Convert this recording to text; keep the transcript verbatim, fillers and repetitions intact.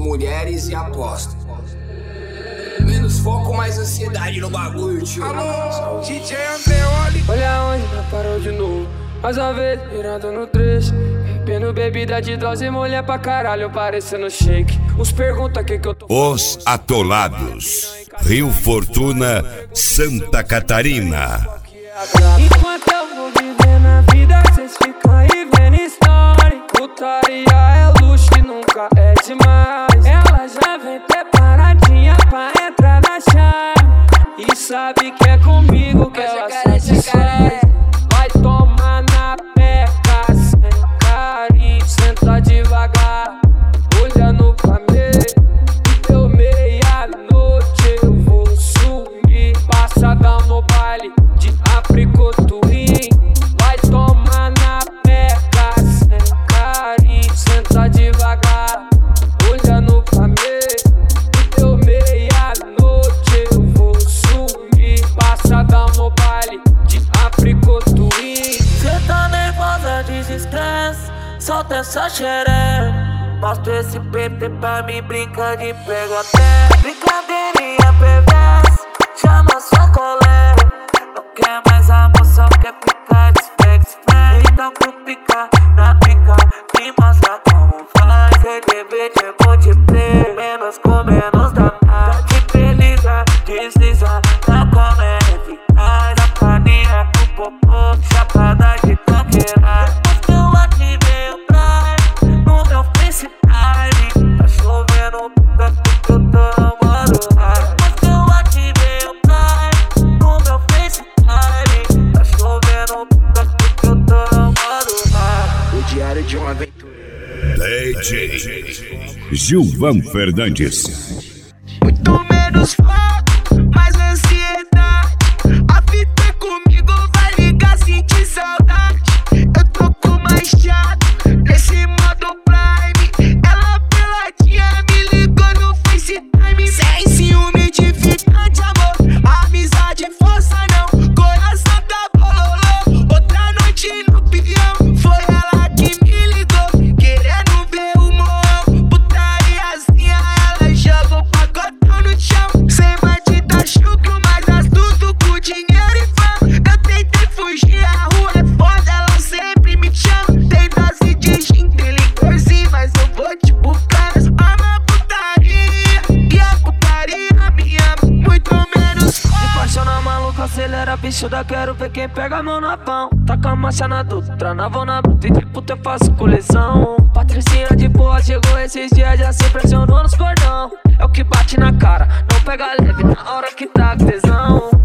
mulheres e aposta. Menos foco, mais ansiedade no bagulho, tio. Alô, D J Andreoli. Olha onde nós parou de novo. Mais uma vez, virando no trecho. Bebendo bebida de dose e mulher pra caralho, parecendo shake. Uns perguntam que que eu tô. Os Atolados, Rio Fortuna, Santa Catarina. Enquanto eu vou vivendo a vida, cês ficam aí vendo história. Putaria é luxo e nunca é demais. Ela já vem preparadinha pra entrar na chave. E sabe que é comigo que ela satisfaz. Vai tomar na peca sem carinho. Senta devagar, olhando pra mim. Deu meia-noite, eu vou subir. Passadão no baile de apricotuim. Vai tomar na peca sem carinho. Senta devagar, olhando pra mim. Deu meia-noite, eu vou subir. Passadão no baile de apricotuim. Cê tá nervosa, desestresse, solta essa xereca. Mostra esse P T pra mim, brinca de pego até. Brincadeirinha perversa, chama sua colega. Não quer mais amor, só quer ficar desflex. Então complica, na pica, me mostra como faz. C D B de multiplayer, menos com menos dá mais. Te feliza, desliza, na como é eficaz. A paninha com popô, chapada de caqueira. Depois que eu ativei o Prime, no meu FaceTime, tá chovendo puta porque eu tô no modo high. Depois que eu ativei o Prime, no meu FaceTime, tá chovendo puta porque eu tô no modo high. O diário de uma aventura. D J Gilvan Fernandes. Muito menos foco, mais ansiedade. A fita é comigo, vai ligar, sentir saudade. Eu tô com mais chato, nesse modo Prime. Ela peladinha me ligou no FaceTime. Sem ciúme de ficante, amor. Amizade, força não, coração tá bololô. Outra noite no peão, foi ela que me ligou, querendo ver o morro. Putariazinha, ela joga o pacotão no chão. Sem batida chucro, mas astuto com dinheiro e fama. Eu tentei fugir, a rua é foda, ela sempre me chama. Tem dose de gin, tem licorzinho, mas eu vou te buscar. Ama putaria, e a putaria me ama, muito menos foda. Me apaixona maluco, acelera, bichuda, quero ver quem pega a mão na pão. Taca a marcha na Dutra, na vou na bruta e de puta eu faço coleção. Patricinha de boa chegou esses dias, já se impressionou nos cordão. É o que bate na cara, não pega leve na hora que tá com tesão.